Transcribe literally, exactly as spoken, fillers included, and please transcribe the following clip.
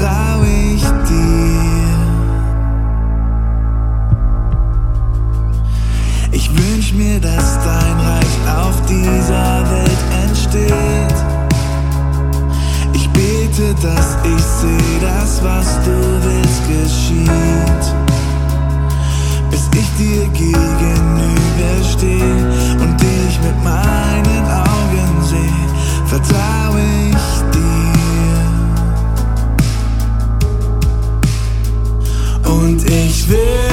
vertrau ich dir. Ich wünsch mir, dass dein Reich auf dieser Welt entsteht. Ich bete, dass ich seh, dass was du willst geschieht. Bis ich dir gegenübersteh und dich mit meinen Augen seh, vertrau ich dir. Und ich will